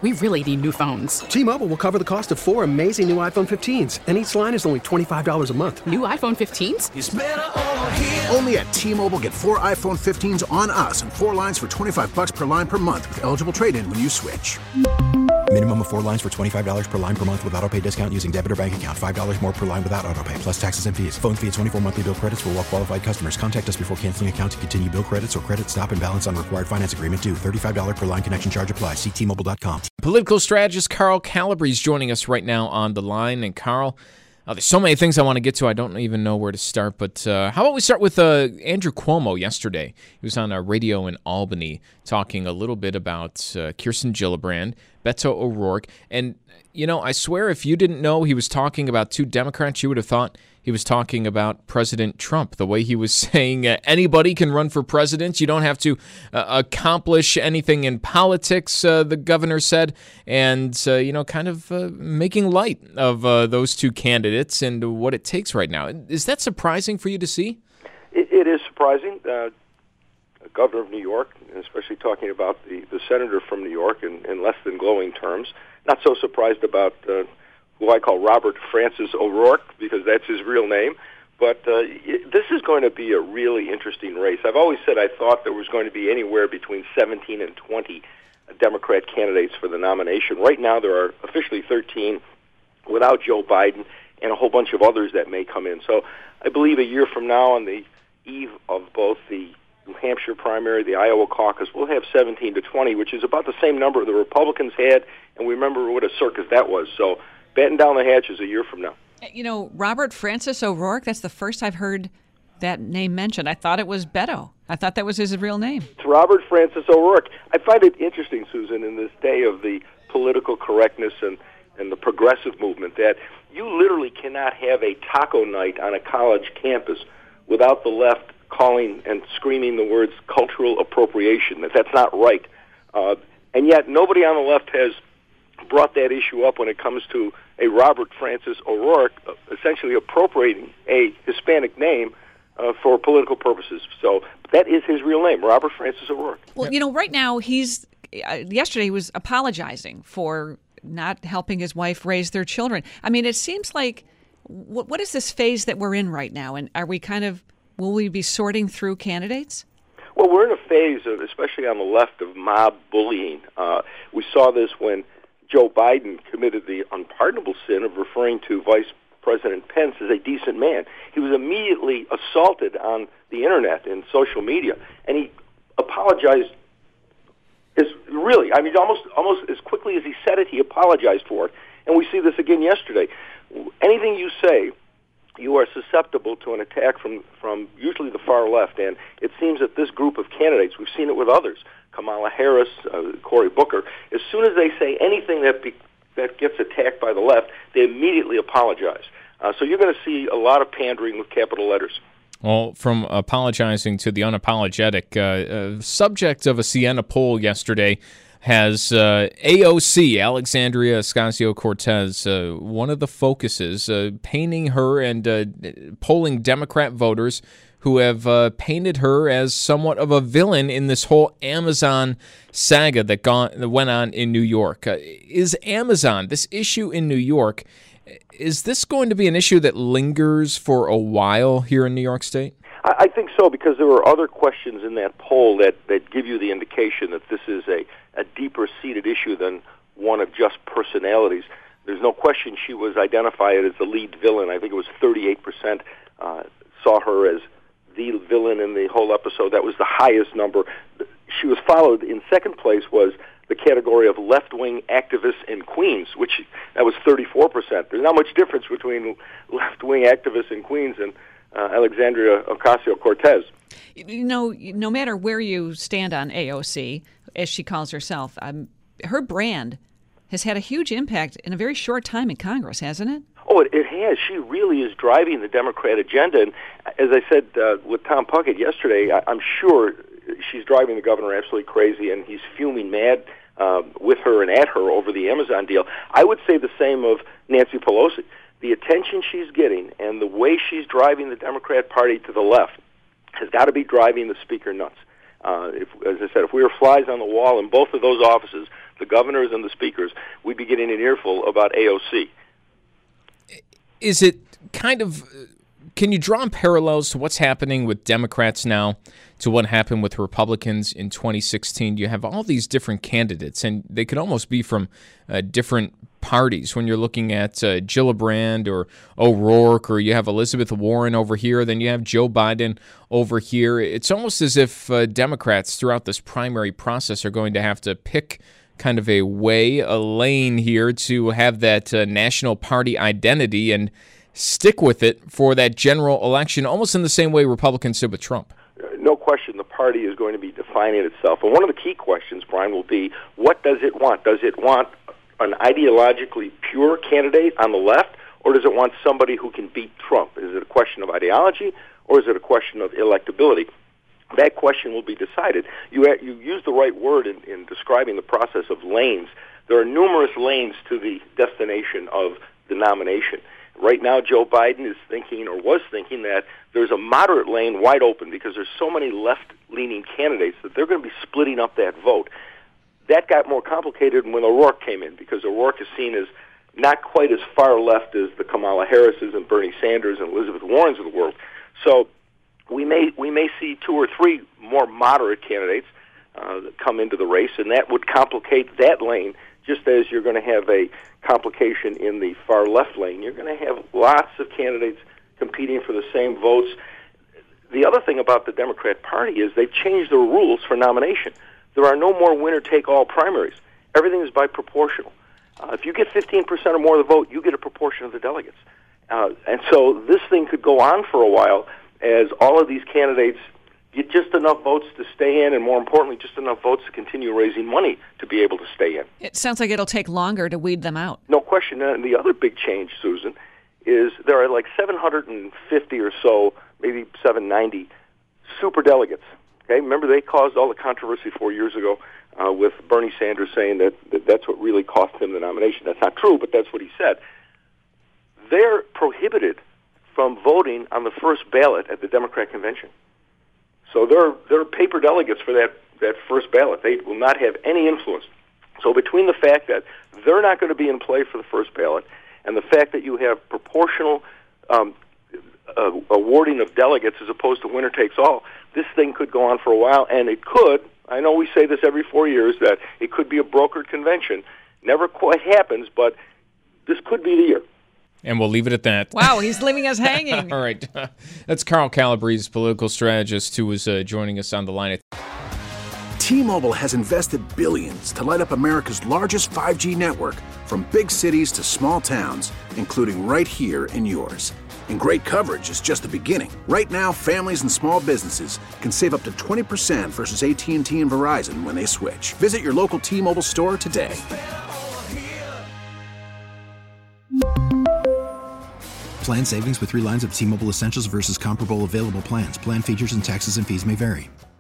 We really need new phones. T-Mobile will cover the cost of 4 amazing new iPhone 15s, and each line is only $25 a month. New iPhone 15s? It's better over here. Only at T-Mobile, get 4 iPhone 15s on us and 4 lines for $25 per line per month with eligible trade-in when you switch. Minimum of 4 lines for $25 per line per month with autopay discount using debit or bank account. $5 more per line without autopay, plus taxes and fees. Phone fee at 24 monthly bill credits for well-qualified customers. Contact us before canceling account to continue bill credits or credit stop and balance on required finance agreement due. $35 per line connection charge applies. See T-Mobile.com. Political strategist Carl Calabrese is joining us right now on the line. And Carl, there's so many things I want to get to. I don't even know where to start. But how about we start with Andrew Cuomo yesterday? He was on a radio in Albany talking a little bit about Kirsten Gillibrand, Beto O'Rourke. And, you know, I swear if you didn't know he was talking about 2 Democrats, you would have thought he was talking about President Trump. The way he was saying anybody can run for president. You don't have to accomplish anything in politics, the governor said. And, kind of making light of those 2 candidates and what it takes right now. Is that surprising for you to see? It is surprising. Governor of New York, especially talking about the senator from New York in less than glowing terms. Not so surprised about who I call Robert Francis O'Rourke, because that's his real name. But this is going to be a really interesting race. I've always said I thought there was going to be anywhere between 17 and 20 Democrat candidates for the nomination. Right now there are officially 13 without Joe Biden and a whole bunch of others that may come in. So I believe a year from now, on the eve of both the New Hampshire primary, the Iowa caucus, we'll have 17 to 20, which is about the same number the Republicans had, and we remember what a circus that was. So batten down the hatches a year from now. You know, Robert Francis O'Rourke, that's the first I've heard that name mentioned. I thought it was Beto. I thought that was his real name. It's Robert Francis O'Rourke. I find it interesting, Susan, in this day of the political correctness and the progressive movement, that you literally cannot have a taco night on a college campus without the left calling and screaming the words cultural appropriation, that's not right. And yet nobody on the left has brought that issue up when it comes to a Robert Francis O'Rourke essentially appropriating a Hispanic name for political purposes. So that is his real name, Robert Francis O'Rourke. Well, you know, right now yesterday he was apologizing for not helping his wife raise their children. I mean, it seems like, what is this phase that we're in right now? And are we will we be sorting through candidates? Well, we're in a phase of, especially on the left, of mob bullying. We saw this when Joe Biden committed the unpardonable sin of referring to Vice President Pence as a decent man. He was immediately assaulted on the internet and social media, and he apologized. Almost as quickly as he said it, he apologized for it. And we see this again yesterday. Anything you say, you are susceptible to an attack from usually the far left, and it seems that this group of candidates, we've seen it with others, Kamala Harris, Cory Booker, as soon as they say anything that gets attacked by the left, they immediately apologize. So you're going to see a lot of pandering with capital letters. Well, from apologizing to the unapologetic, subject of a Siena poll yesterday has AOC, Alexandria Ocasio-Cortez, one of the focuses, painting her and polling Democrat voters who have painted her as somewhat of a villain in this whole Amazon saga that went on in New York. Is Amazon, this issue in New York, is this going to be an issue that lingers for a while here in New York State? I think so, because there were other questions in that poll that give you the indication that this is a deeper-seated issue than one of just personalities. There's no question she was identified as the lead villain. I think it was 38% saw her as the villain in the whole episode. That was the highest number. She was followed, in second place was the category of left-wing activists in Queens, that was 34%. There's not much difference between left-wing activists in Queens and Alexandria Ocasio-Cortez. You know, no matter where you stand on AOC, as she calls herself, her brand has had a huge impact in a very short time in Congress, hasn't it? Oh, it has. She really is driving the Democrat agenda. And as I said with Tom Puckett yesterday, I'm sure she's driving the governor absolutely crazy, and he's fuming mad with her and at her over the Amazon deal. I would say the same of Nancy Pelosi. The attention she's getting and the way she's driving the Democrat Party to the left has got to be driving the speaker nuts. As I said, if we were flies on the wall in both of those offices, the governors and the speakers, we'd be getting an earful about AOC. Is it kind of, can you draw parallels to what's happening with Democrats now to what happened with Republicans in 2016? You have all these different candidates, and they could almost be from different parties. When you're looking at Gillibrand or O'Rourke, or you have Elizabeth Warren over here, then you have Joe Biden over here. It's almost as if Democrats throughout this primary process are going to have to pick kind of a lane here to have that national party identity and stick with it for that general election, almost in the same way Republicans did with Trump. No question the party is going to be defining itself. And one of the key questions, Brian, will be, what does it want? Does it want an ideologically pure candidate on the left, or does it want somebody who can beat Trump? Is it a question of ideology, or is it a question of electability? That question will be decided. You use the right word in describing the process of lanes. There are numerous lanes to the destination of the nomination. Right now, Joe Biden is thinking, or was thinking, that there's a moderate lane wide open because there's so many left-leaning candidates that they're going to be splitting up that vote. That got more complicated when O'Rourke came in, because O'Rourke is seen as not quite as far left as the Kamala Harrises and Bernie Sanders and Elizabeth Warrens of the world. So we may see 2 or 3 more moderate candidates come into the race, and that would complicate that lane, just as you're going to have a complication in the far left lane. You're going to have lots of candidates competing for the same votes. The other thing about the Democrat Party is they've changed the rules for nomination. There are no more winner-take-all primaries. Everything is by proportional. If you get 15% or more of the vote, you get a proportion of the delegates. And so this thing could go on for a while as all of these candidates get just enough votes to stay in, and more importantly, just enough votes to continue raising money to be able to stay in. It sounds like it'll take longer to weed them out. No question. And the other big change, Susan, is there are like 750 or so, maybe 790 super delegates. Okay, remember they caused all the controversy 4 years ago with Bernie Sanders saying that that's what really cost him the nomination. That's not true, but that's what he said. They're prohibited from voting on the first ballot at the Democrat convention. So they're paper delegates for that first ballot. They will not have any influence. So between the fact that they're not going to be in play for the first ballot and the fact that you have proportional awarding of delegates as opposed to winner takes all, this thing could go on for a while, and it could, I know we say this every 4 years, that it could be a brokered convention. Never quite happens, but this could be the year. And we'll leave it at that. Wow, he's leaving us hanging. All right. That's Carl Calabrese, political strategist, who was joining us on the line. T-Mobile has invested billions to light up America's largest 5G network, from big cities to small towns, including right here in yours. And great coverage is just the beginning. Right now, families and small businesses can save up to 20% versus AT&T and Verizon when they switch. Visit your local T-Mobile store today. Plan savings with 3 lines of T-Mobile Essentials versus comparable available plans. Plan features and taxes and fees may vary.